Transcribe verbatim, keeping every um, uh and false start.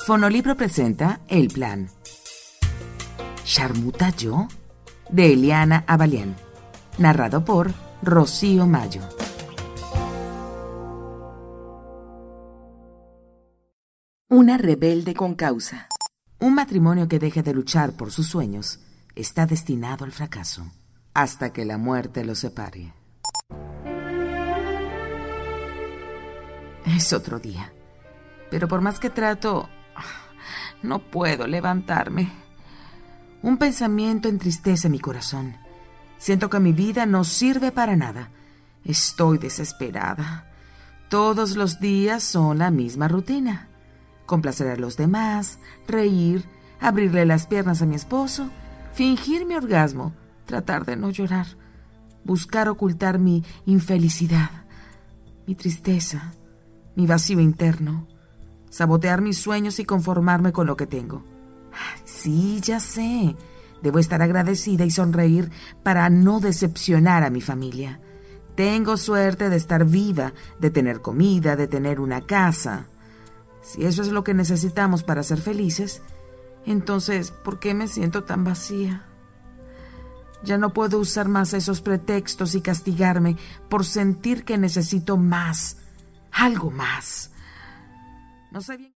Fonolibro presenta El Plan. Charmuta yo, de Eliana Abalián. Narrado por Rocío Mayo. Una rebelde con causa. Un matrimonio que deje de luchar por sus sueños está destinado al fracaso, hasta que la muerte los separe. Es otro día, pero por más que trato, no puedo levantarme. Un pensamiento entristece mi corazón. Siento que mi vida no sirve para nada. Estoy desesperada. Todos los días son la misma rutina. Complacer a los demás, reír, abrirle las piernas a mi esposo, fingir mi orgasmo, tratar de no llorar, buscar ocultar mi infelicidad, mi tristeza, mi vacío interno, sabotear mis sueños y conformarme con lo que tengo. Ay, sí, ya sé. Debo estar agradecida y sonreír para no decepcionar a mi familia. Tengo suerte de estar viva, de tener comida, de tener una casa. Si eso es lo que necesitamos para ser felices, entonces, ¿por qué me siento tan vacía? Ya no puedo usar más esos pretextos y castigarme por sentir que necesito más, algo más. No sé bien.